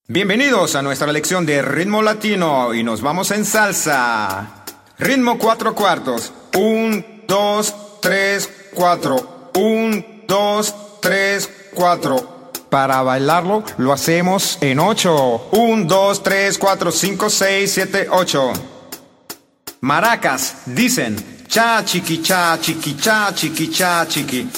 Bienvenidos a nuestra lección de ritmo latino y nos vamos en salsa. Ritmo 4/4. 1, 2, 3, 4. 1, 2, 3, 4. Para bailarlo lo hacemos en 8. 1, 2, 3, 4, 5, 6, 7, 8. Maracas dicen cha chiqui cha chiqui cha chiqui cha chiqui.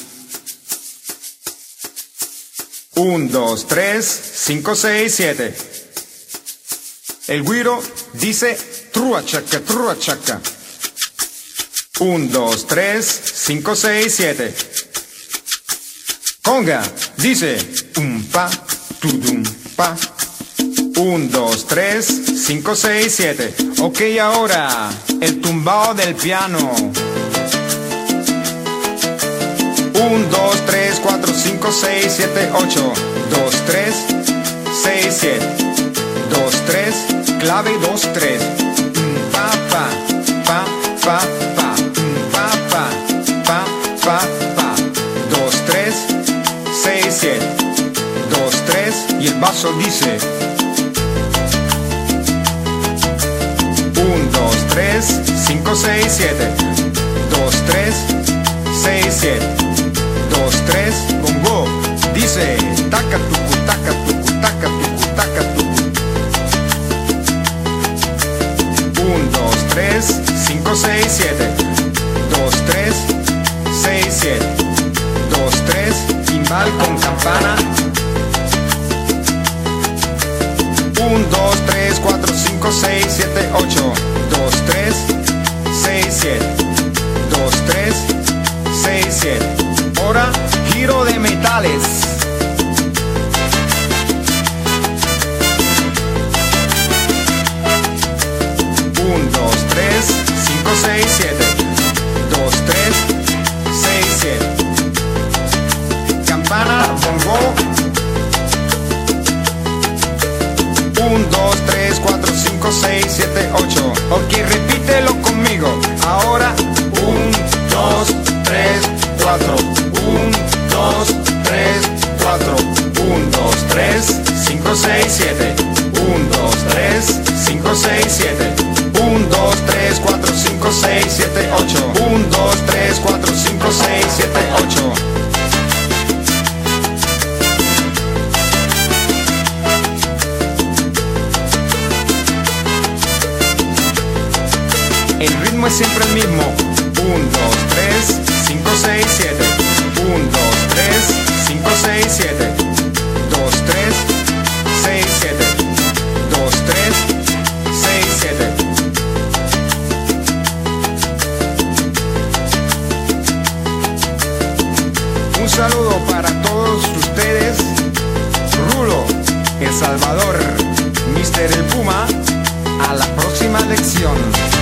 1, 2, 3, 5, 6, 7. El güiro dice trua chaca, trua chaca. 1, 2, 3, 5, 6, 7. Conga dice pa, tudum pa. 1, 2, 3, 5, 6, 7. Ok, ahora el tumbao del piano. 1, 2, 3, 4, 5, 6, 7, 8. 2, 3, 6, 7. 2, 3, clave 2, 3. Pa, pa, pa, pa, pa. Pa, pa, pa, pa, pa. 2, 3, 6, 7. 2, 3 y el basso dice 1, 2, 3, 5, 6, 7. 2, 3, 6, 7. 2, 3, bongo, dice taca tucu, taca tucu, taca tucu, taca tucu. 1, 2, 3, 5, 6, 7. 2, 3, 6, 7. 2, 3, timbal con campana. 1, 2, 3, 4, 5, 6, 7, 8. 2, 3, 6, 7. 2, 3, 6, 7. Ahora, giro de metales. 1, 2, 3, 5, 6, 7. 2, 3, 6, 7. Campana, bongo. 1, 2, 3, 4, 5, 6, 7, 8. Ok, repítelo conmigo. Ahora, 1, 2, 3, 4. 1, 2, 3, 4. 1, 2, 3, 5, 6, 7. 1, 2, 3, 5, 6, 7. 1, 2, 3, 4, 5, 6, 7, 8. 1, 2, 3, 4, 5, 6, 7, 8. El ritmo es siempre el mismo. 1, 2, 3, 5, 6, 7. 1, 2, 3, 5, 6, 7. 2, 3, 6, 7. 2, 3, 6, 7. Un saludo para todos ustedes. Rulo, El Salvador, Mr. El Puma. A la próxima lección.